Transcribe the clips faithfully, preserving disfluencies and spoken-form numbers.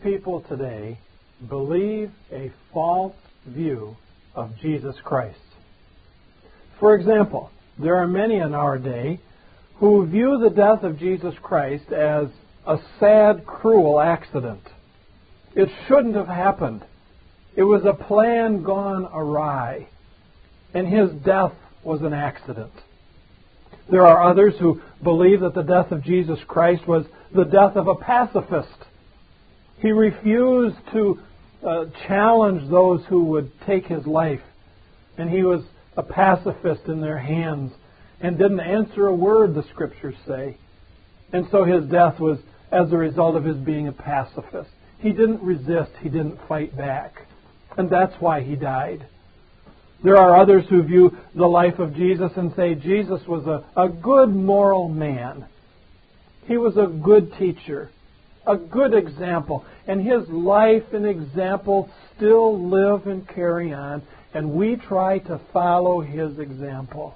people today believe a false view of Jesus Christ. For example, there are many in our day who view the death of Jesus Christ as a sad, cruel accident. It shouldn't have happened. It was a plan gone awry, and his death was an accident. There are others who believe that the death of Jesus Christ was the death of a pacifist. He refused to uh, challenge those who would take his life, and he was a pacifist in their hands and didn't answer a word, the Scriptures say. And so his death was as a result of his being a pacifist. He didn't resist. He didn't fight back. And that's why he died. There are others who view the life of Jesus and say Jesus was a, a good moral man. He was a good teacher, a good example. And his life and example still live and carry on. And we try to follow his example.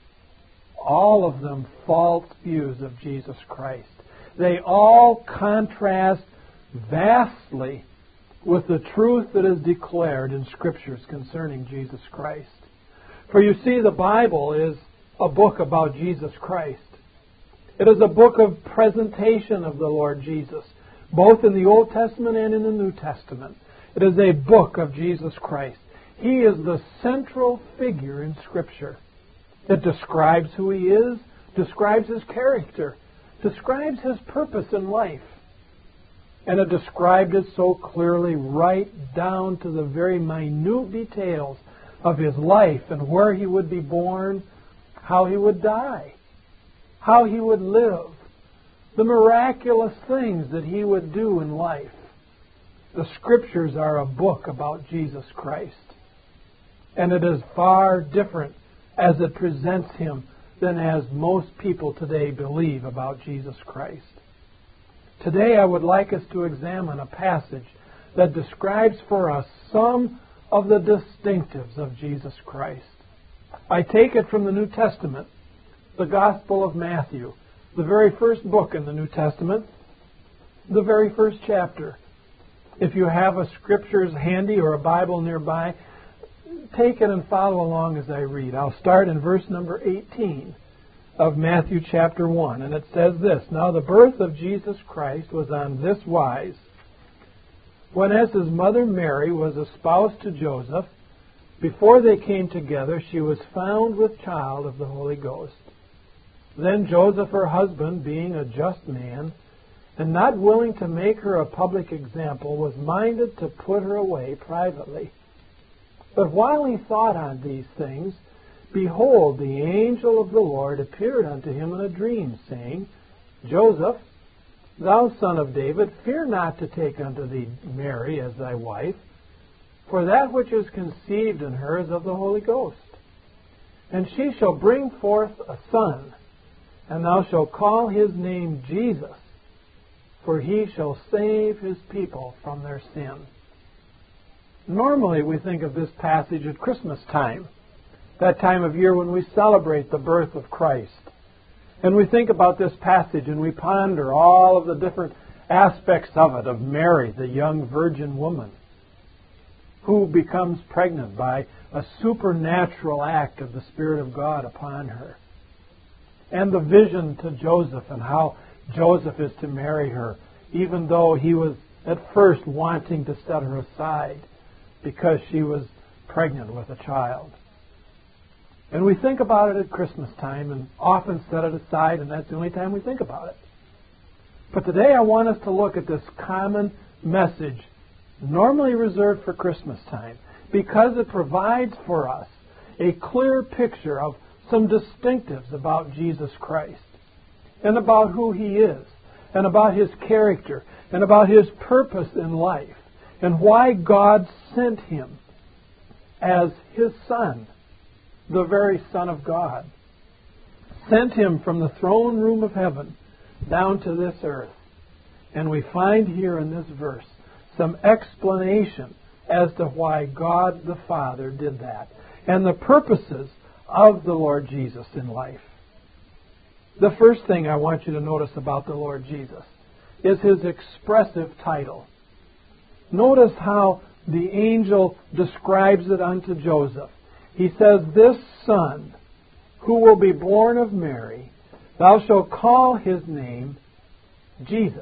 All of them false views of Jesus Christ. They all contrast vastly with the truth that is declared in Scriptures concerning Jesus Christ. For you see, the Bible is a book about Jesus Christ. It is a book of presentation of the Lord Jesus, both in the Old Testament and in the New Testament. It is a book of Jesus Christ. He is the central figure in Scripture. It describes who he is, describes his character, describes his purpose in life. And it described it so clearly right down to the very minute details of his life and where he would be born, how he would die, how he would live, the miraculous things that he would do in life. The Scriptures are a book about Jesus Christ. And it is far different as it presents him than as most people today believe about Jesus Christ. Today I would like us to examine a passage that describes for us some of the distinctives of Jesus Christ. I take it from the New Testament, the Gospel of Matthew, the very first book in the New Testament, the very first chapter. If you have a Scriptures handy or a Bible nearby, take it and follow along as I read. I'll start in verse number eighteen of Matthew chapter one. And it says this: Now the birth of Jesus Christ was on this wise. When as his mother Mary was espoused to Joseph, before they came together, she was found with child of the Holy Ghost. Then Joseph, her husband, being a just man, and not willing to make her a public example, was minded to put her away privately. But while he thought on these things, behold, the angel of the Lord appeared unto him in a dream, saying, Joseph, thou son of David, fear not to take unto thee Mary as thy wife, for that which is conceived in her is of the Holy Ghost. And she shall bring forth a son, and thou shalt call his name Jesus, for he shall save his people from their sin. Normally we think of this passage at Christmas time, that time of year when we celebrate the birth of Christ. And we think about this passage and we ponder all of the different aspects of it, of Mary, the young virgin woman, who becomes pregnant by a supernatural act of the Spirit of God upon her. And the vision to Joseph and how Joseph is to marry her, even though he was at first wanting to set her aside because she was pregnant with a child. And we think about it at Christmas time and often set it aside, and that's the only time we think about it. But today I want us to look at this common message normally reserved for Christmas time because it provides for us a clear picture of some distinctives about Jesus Christ and about who he is and about his character and about his purpose in life and why God sent him as his Son, the very Son of God. Sent him from the throne room of heaven down to this earth. And we find here in this verse some explanation as to why God the Father did that and the purposes of the Lord Jesus in life. The first thing I want you to notice about the Lord Jesus is his expressive title. Notice how the angel describes it unto Joseph. He says, "This son, who will be born of Mary, thou shalt call his name Jesus."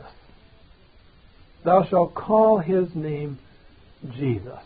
Thou shalt call his name Jesus.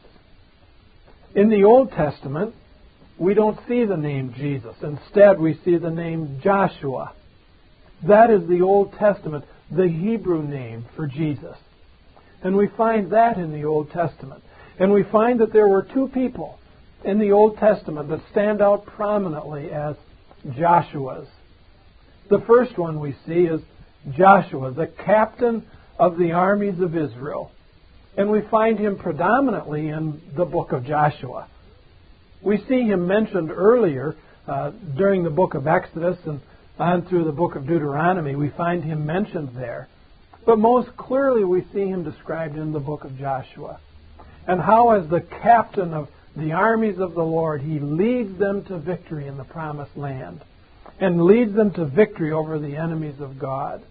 In the Old Testament, we don't see the name Jesus. Instead, we see the name Joshua. That is the Old Testament, the Hebrew name for Jesus. And we find that in the Old Testament. And we find that there were two people in the Old Testament that stand out prominently as Joshuas. The first one we see is Joshua, the captain of the armies of Israel. And we find him predominantly in the book of Joshua. We see him mentioned earlier uh, during the book of Exodus and on through the book of Deuteronomy. We find him mentioned there. But most clearly we see him described in the book of Joshua. And how as the captain of the armies of the Lord, he leads them to victory in the promised land and leads them to victory over the enemies of God.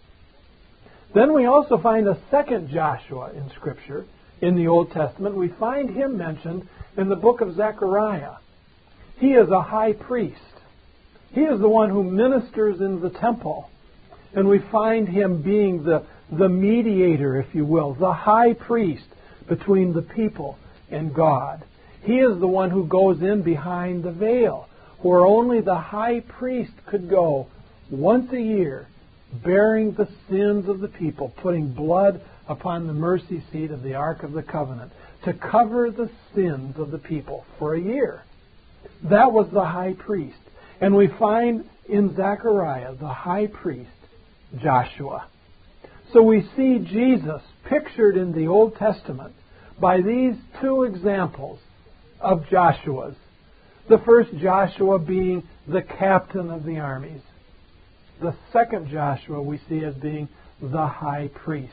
Then we also find a second Joshua in Scripture in the Old Testament. We find him mentioned in the book of Zechariah. He is a high priest. He is the one who ministers in the temple. And we find him being the, the mediator, if you will, the high priest between the people and God. He is the one who goes in behind the veil, where only the high priest could go once a year, bearing the sins of the people, putting blood upon the mercy seat of the Ark of the Covenant to cover the sins of the people for a year. That was the high priest. And we find in Zechariah the high priest, Joshua. So we see Jesus pictured in the Old Testament by these two examples of Joshuas. The first Joshua being the captain of the armies. The second Joshua we see as being the high priest.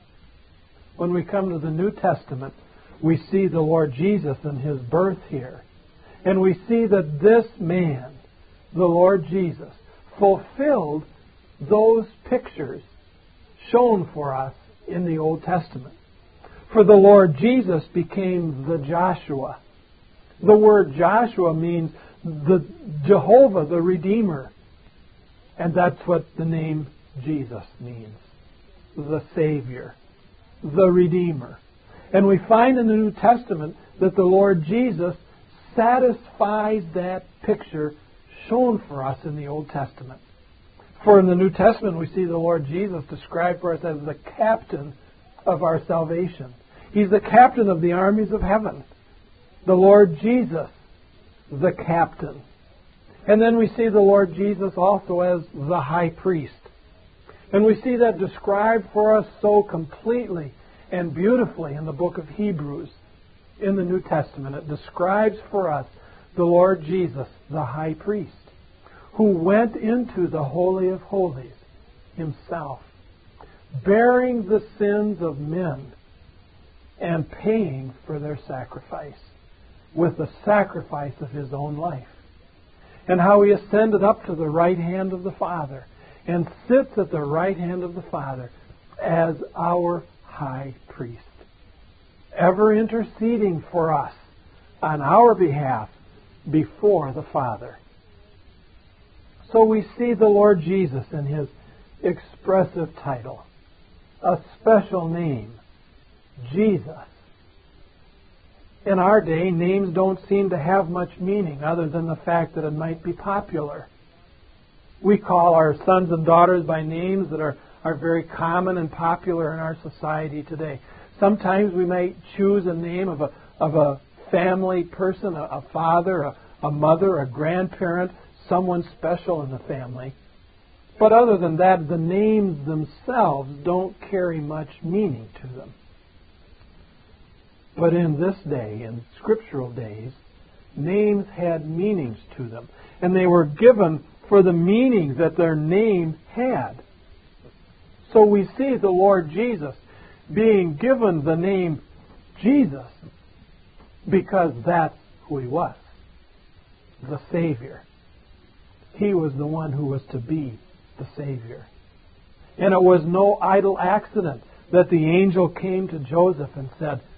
When we come to the New Testament, we see the Lord Jesus and his birth here. And we see that this man, the Lord Jesus, fulfilled those pictures shown for us in the Old Testament. For the Lord Jesus became the Joshua. The word Joshua means the Jehovah, the Redeemer. And that's what the name Jesus means. The Savior. The Redeemer. And we find in the New Testament that the Lord Jesus satisfies that picture shown for us in the Old Testament. For in the New Testament we see the Lord Jesus described for us as the captain of our salvation. He's the captain of the armies of heaven. The Lord Jesus, the captain. And then we see the Lord Jesus also as the high priest. And we see that described for us so completely and beautifully in the book of Hebrews in the New Testament. It describes for us the Lord Jesus, the high priest, who went into the Holy of Holies himself, bearing the sins of men and paying for their sacrifice with the sacrifice of his own life. And how he ascended up to the right hand of the Father and sits at the right hand of the Father as our high priest, ever interceding for us on our behalf before the Father. So we see the Lord Jesus in his expressive title, a special name, Jesus. In our day, names don't seem to have much meaning other than the fact that it might be popular. We call our sons and daughters by names that are, are very common and popular in our society today. Sometimes we might choose a name of a, of a family person, a, a father, a, a mother, a grandparent, someone special in the family. But other than that, the names themselves don't carry much meaning to them. But in this day, in scriptural days, names had meanings to them. And they were given for the meaning that their name had. So we see the Lord Jesus being given the name Jesus because that's who he was, the Savior. He was the one who was to be the Savior. And it was no idle accident that the angel came to Joseph and said,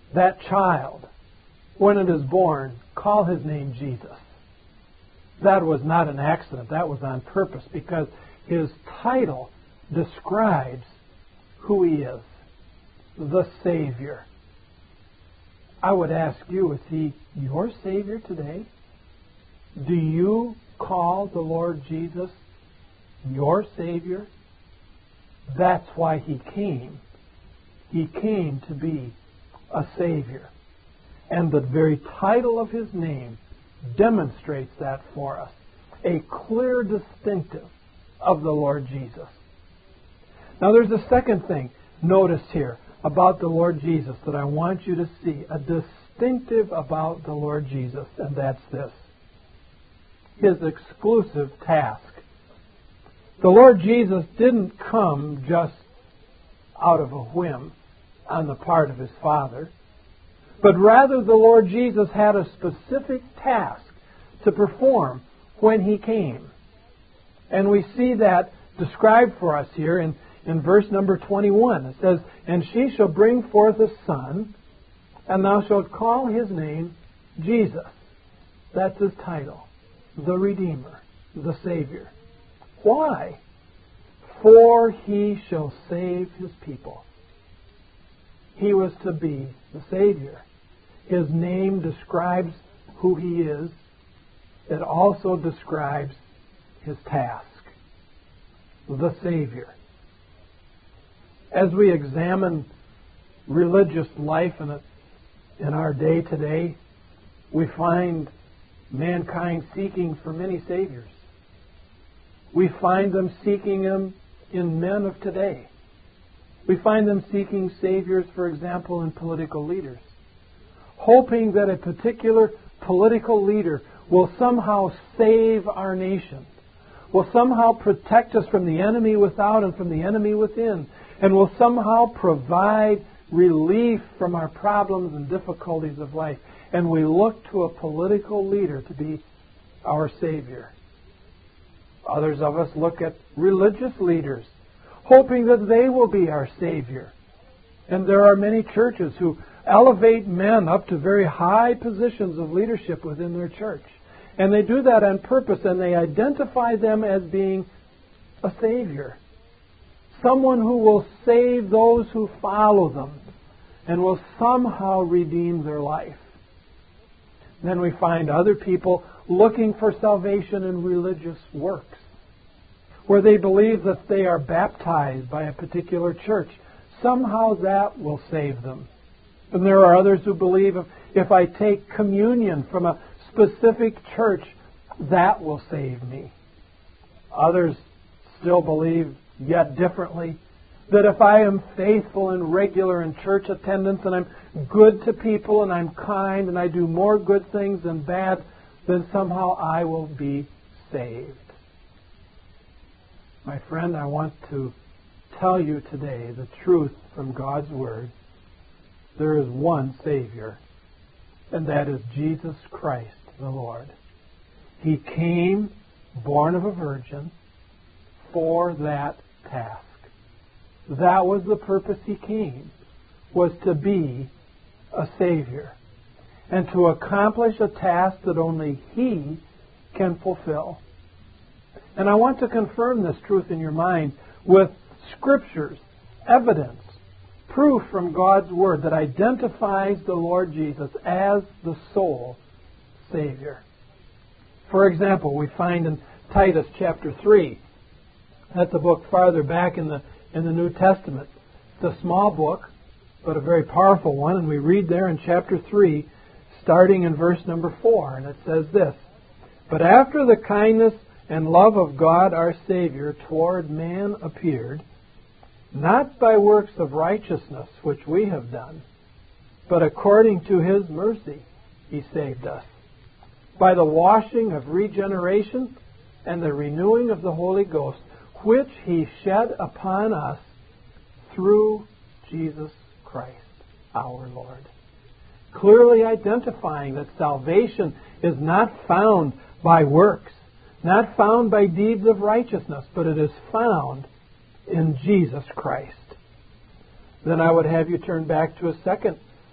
that child, when it is born, call his name Jesus. That was not an accident. That was on purpose, because his title describes who he is, the Savior. I would ask you, is he your Savior today? Do you call the Lord Jesus your Savior? That's why he came. He came to be a Savior. And the very title of his name demonstrates that for us. A clear distinctive of the Lord Jesus. Now there's a second thing noticed here about the Lord Jesus that I want you to see. A distinctive about the Lord Jesus, and that's this. His exclusive task. The Lord Jesus didn't come just out of a whim on the part of his Father, but rather the Lord Jesus had a specific task to perform when he came. And we see that described for us here in, in verse number twenty-one. It says, "And she shall bring forth a son, and thou shalt call his name Jesus." That's his title. The Redeemer, the Savior. Why? For he shall save his people. He was to be the Savior. His name describes who he is. It also describes his task. The Savior. As we examine religious life in, a, in our day today, we find mankind seeking for many saviors. We find them seeking them in men of today. We find them seeking saviors, for example, in political leaders, hoping that a particular political leader will somehow save our nation, will somehow protect us from the enemy without and from the enemy within, and will somehow provide relief from our problems and difficulties of life. And we look to a political leader to be our Savior. Others of us look at religious leaders, hoping that they will be our Savior. And there are many churches who elevate men up to very high positions of leadership within their church. And they do that on purpose, and they identify them as being a Savior. Someone who will save those who follow them and will somehow redeem their life. Then we find other people looking for salvation in religious works, where they believe that if they are baptized by a particular church, somehow that will save them. And there are others who believe if, if I take communion from a specific church, that will save me. Others still believe, yet differently, that if I am faithful and regular in church attendance and I'm good to people and I'm kind and I do more good things than bad, then somehow I will be saved. My friend, I want to tell you today the truth from God's Word. There is one Savior, and that is Jesus Christ the Lord. He came, born of a virgin, for that task. That was the purpose he came, was to be a Savior and to accomplish a task that only he can fulfill. And I want to confirm this truth in your mind with scriptures, evidence, proof from God's Word that identifies the Lord Jesus as the sole Savior. For example, we find in Titus chapter three, that's a book farther back in the in the New Testament. It's a small book, but a very powerful one, and we read there in chapter three, starting in verse number four, and it says this: "But after the kindness and love of God our Savior toward man appeared, not by works of righteousness which we have done, but according to his mercy he saved us, by the washing of regeneration and the renewing of the Holy Ghost, which he shed upon us through Jesus Christ our Lord." Clearly identifying that salvation is not found by works, not found by deeds of righteousness, but it is found in Jesus Christ. Then I would have you turn back to a second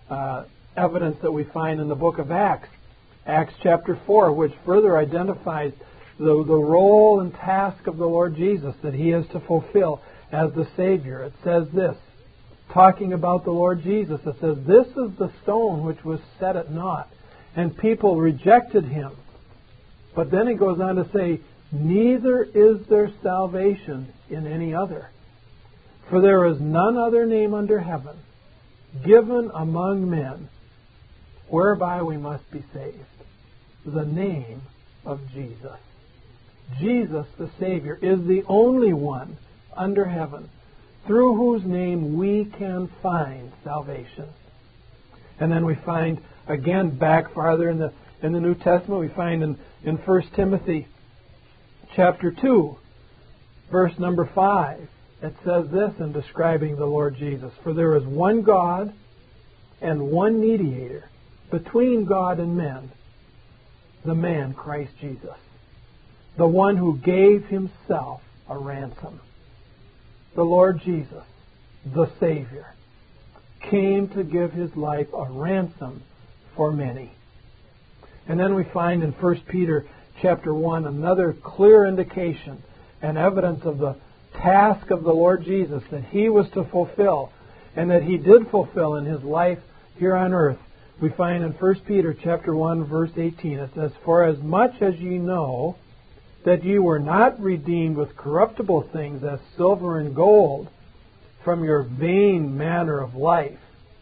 uh, evidence that we find in the book of Acts, Acts chapter four, which further identifies the, the role and task of the Lord Jesus that He is to fulfill as the Savior. It says this, talking about the Lord Jesus, it says, "This is the stone which was set at naught, and people rejected Him." But then it goes on to say, "Neither is there salvation in any other. For there is none other name under heaven given among men whereby we must be saved." The name of Jesus. Jesus, the Savior, is the only one under heaven through whose name we can find salvation. And then we find, again, back farther in the in the New Testament, we find in, in First Timothy chapter two, verse number five, it says this in describing the Lord Jesus, "For there is one God and one mediator between God and men, the man Christ Jesus, the one who gave Himself a ransom." The Lord Jesus, the Savior, came to give His life a ransom for many. And then we find in First Peter chapter one another clear indication and evidence of the task of the Lord Jesus that He was to fulfill and that He did fulfill in His life here on earth. We find in First Peter chapter one, verse eighteen, it says, "For as much as ye know that ye were not redeemed with corruptible things as silver and gold from your vain manner of life,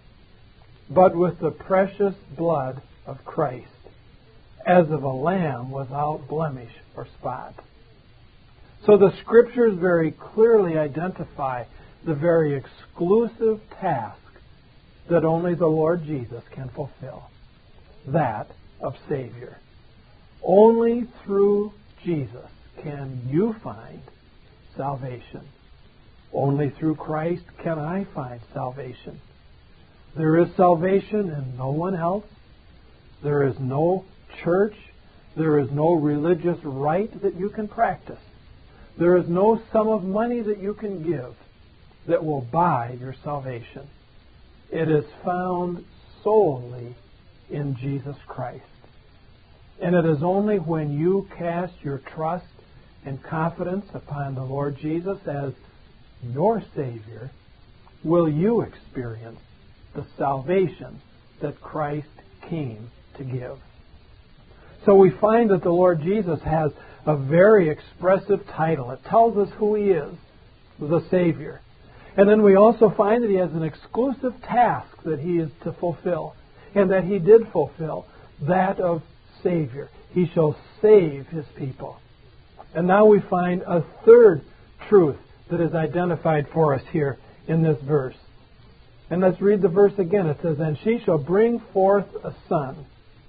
but with the precious blood of Christ, as of a lamb without blemish or spot." So the Scriptures very clearly identify the very exclusive task that only the Lord Jesus can fulfill, that of Savior. Only through Jesus can you find salvation. Only through Christ can I find salvation. There is salvation in no one else. There is no church. There is no religious rite that you can practice. There is no sum of money that you can give that will buy your salvation. It is found solely in Jesus Christ. And it is only when you cast your trust and confidence upon the Lord Jesus as your Savior will you experience the salvation that Christ came to give. So we find that the Lord Jesus has a very expressive title. It tells us who He is, the Savior. And then we also find that He has an exclusive task that He is to fulfill, and that He did fulfill, that of Savior. He shall save His people. And now we find a third truth that is identified for us here in this verse. And let's read the verse again. It says, "And she shall bring forth a son,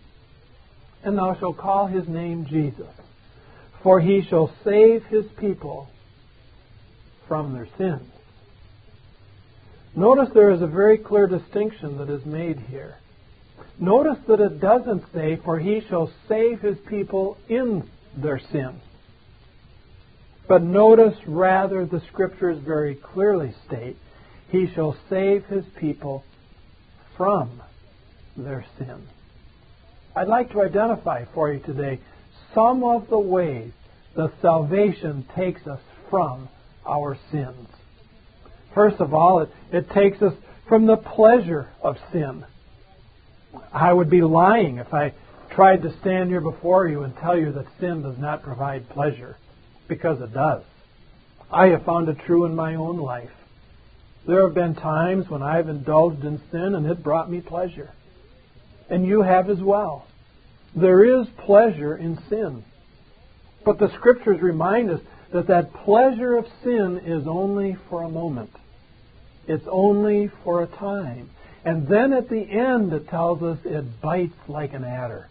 and thou shalt call his name Jesus, for he shall save his people from their sins." Notice there is a very clear distinction that is made here. Notice that it doesn't say, "For he shall save his people in their sin." But notice rather the Scriptures very clearly state, "He shall save his people from their sin." I'd like to identify for you today some of the ways that salvation takes us from our sins. First of all, it, it takes us from the pleasure of sin. I would be lying if I tried to stand here before you and tell you that sin does not provide pleasure, because it does. I have found it true in my own life. There have been times when I've indulged in sin and it brought me pleasure. And you have as well. There is pleasure in sin. But the Scriptures remind us that that pleasure of sin is only for a moment. It's only for a time. And then at the end it tells us it bites like an adder.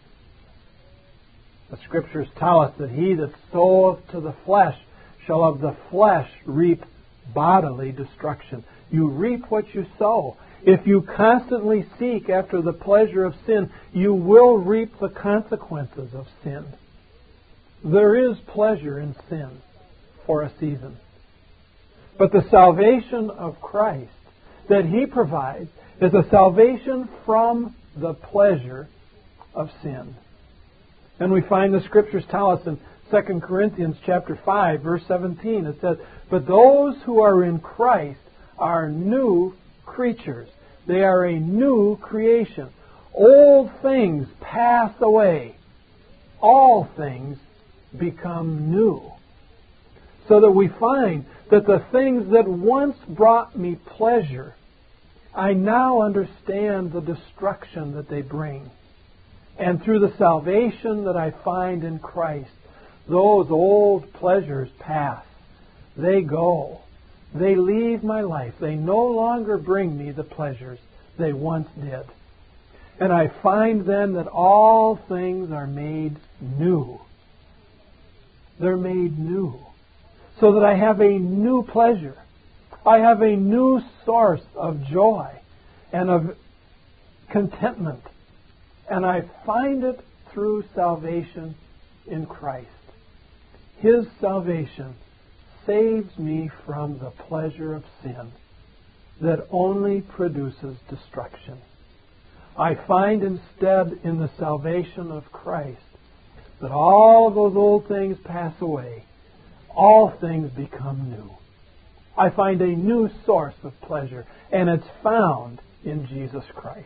The Scriptures tell us that he that soweth to the flesh shall of the flesh reap bodily destruction. You reap what you sow. If you constantly seek after the pleasure of sin, you will reap the consequences of sin. There is pleasure in sin for a season. But the salvation of Christ that He provides is a salvation from the pleasure of sin. And we find the Scriptures tell us in Second Corinthians chapter five, verse seventeen, it says, "But those who are in Christ are new creatures." They are a new creation. Old things pass away. All things become new. So that we find that the things that once brought me pleasure, I now understand the destruction that they bring. And through the salvation that I find in Christ, those old pleasures pass. They go. They leave my life. They no longer bring me the pleasures they once did. And I find then that all things are made new. They're made new. So that I have a new pleasure. I have a new source of joy and of contentment. And I find it through salvation in Christ. His salvation saves me from the pleasure of sin that only produces destruction. I find instead in the salvation of Christ that all of those old things pass away. All things become new. I find a new source of pleasure, and it's found in Jesus Christ.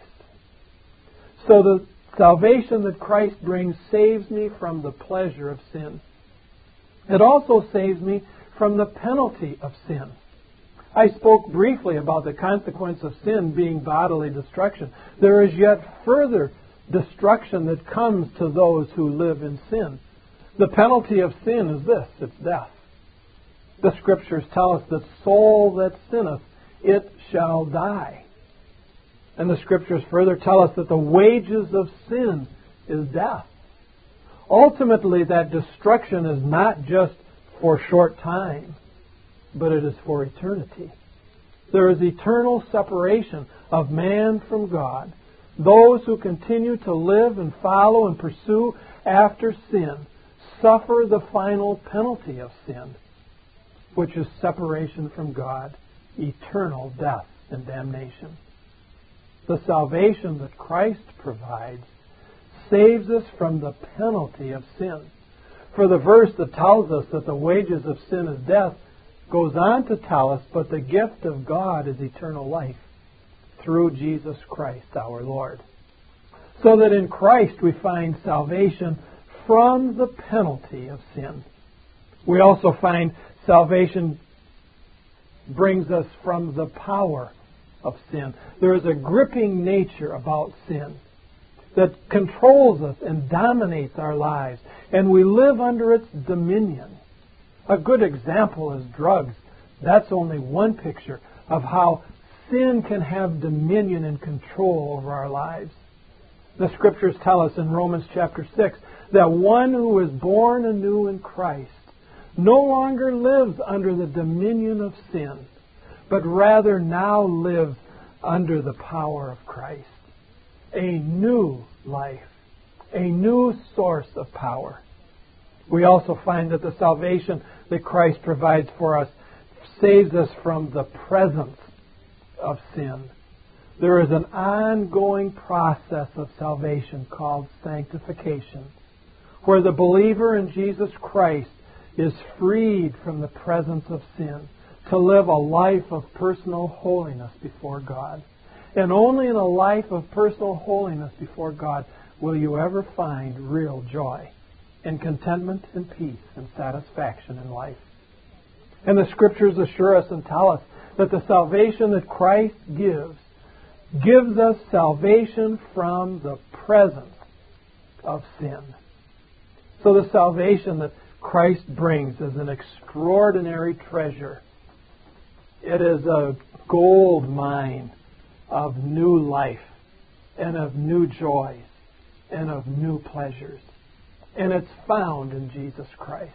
So the salvation that Christ brings saves me from the pleasure of sin. It also saves me from the penalty of sin. I spoke briefly about the consequence of sin being bodily destruction. There is yet further destruction that comes to those who live in sin. The penalty of sin is this, it's death. The Scriptures tell us that soul that sinneth, it shall die. And the Scriptures further tell us that the wages of sin is death. Ultimately, that destruction is not just for a short time, but it is for eternity. There is eternal separation of man from God. Those who continue to live and follow and pursue after sin suffer the final penalty of sin, which is separation from God, eternal death and damnation. The salvation that Christ provides saves us from the penalty of sin. For the verse that tells us that the wages of sin is death goes on to tell us, but the gift of God is eternal life through Jesus Christ our Lord. So that in Christ we find salvation from the penalty of sin. We also find salvation brings us from the power of sin. There is a gripping nature about sin that controls us and dominates our lives, and we live under its dominion. A good example is drugs. That's only one picture of how sin can have dominion and control over our lives. The Scriptures tell us in Romans chapter six that one who is born anew in Christ no longer lives under the dominion of sin, but rather now lives under the power of Christ. A new life, a new source of power. We also find that the salvation that Christ provides for us saves us from the presence of sin. There is an ongoing process of salvation called sanctification, where the believer in Jesus Christ is freed from the presence of sin to live a life of personal holiness before God. And only in a life of personal holiness before God will you ever find real joy and contentment and peace and satisfaction in life. And the Scriptures assure us and tell us that the salvation that Christ gives gives us salvation from the presence of sin. So the salvation that Christ brings is an extraordinary treasure. It is a gold mine of new life and of new joys and of new pleasures. And it's found in Jesus Christ.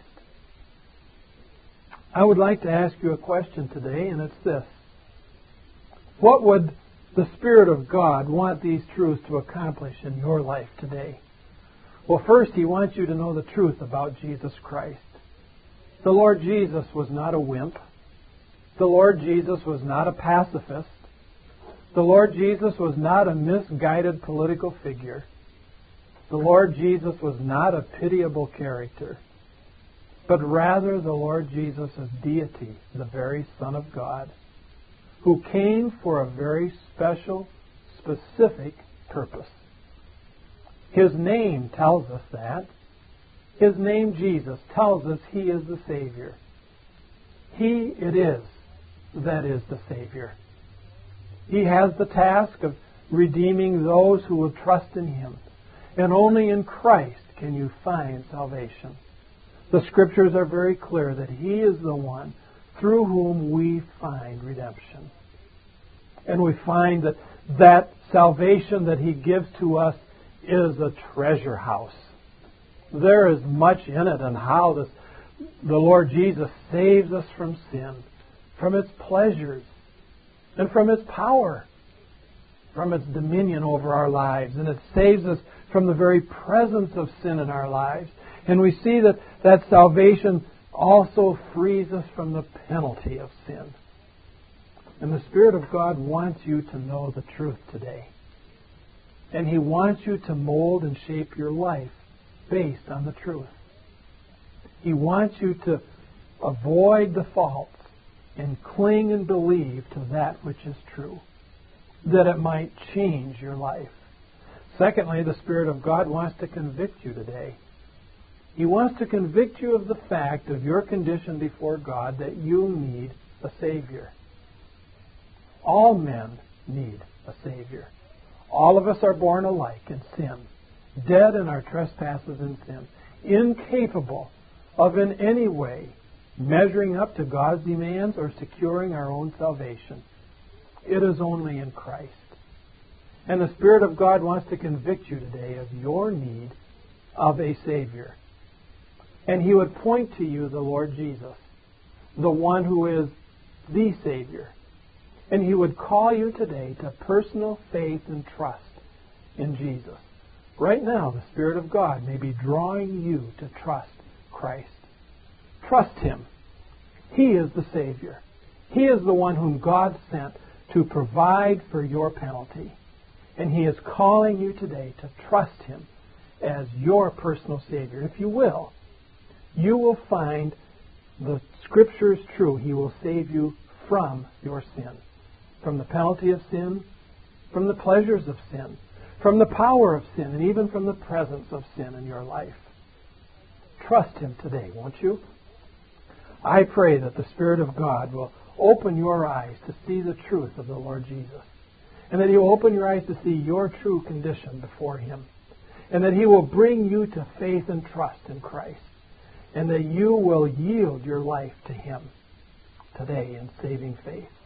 I would like to ask you a question today, and it's this. What would the Spirit of God want these truths to accomplish in your life today? Well, first, He wants you to know the truth about Jesus Christ. The Lord Jesus was not a wimp. The Lord Jesus was not a pacifist. The Lord Jesus was not a misguided political figure. The Lord Jesus was not a pitiable character, but rather the Lord Jesus is deity, the very Son of God, who came for a very special, specific purpose. His name tells us that. His name, Jesus, tells us He is the Savior. He it is that is the Savior. He has the task of redeeming those who will trust in Him. And only in Christ can you find salvation. The Scriptures are very clear that He is the one through whom we find redemption. And we find that that salvation that He gives to us is a treasure house. There is much in it and how this, the Lord Jesus saves us from sin, from its pleasures, and from its power, from its dominion over our lives. And it saves us from the very presence of sin in our lives. And we see that that salvation also frees us from the penalty of sin. And the Spirit of God wants you to know the truth today. And He wants you to mold and shape your life based on the truth. He wants you to avoid the faults and cling and believe to that which is true, that it might change your life. Secondly, the Spirit of God wants to convict you today. He wants to convict you of the fact of your condition before God, that you need a Savior. All men need a Savior. All of us are born alike in sin, dead in our trespasses and sin, incapable of in any way measuring up to God's demands or securing our own salvation. It is only in Christ. And the Spirit of God wants to convict you today of your need of a Savior. And He would point to you the Lord Jesus, the one who is the Savior. And He would call you today to personal faith and trust in Jesus. Right now, the Spirit of God may be drawing you to trust Christ. Trust Him. He is the Savior. He is the one whom God sent to provide for your penalty. And He is calling you today to trust Him as your personal Savior. If you will, you will find the Scripture is true. He will save you from your sin, from the penalty of sin, from the pleasures of sin, from the power of sin, and even from the presence of sin in your life. Trust Him today, won't you? I pray that the Spirit of God will open your eyes to see the truth of the Lord Jesus, and that He will open your eyes to see your true condition before Him, and that He will bring you to faith and trust in Christ, and that you will yield your life to Him today in saving faith.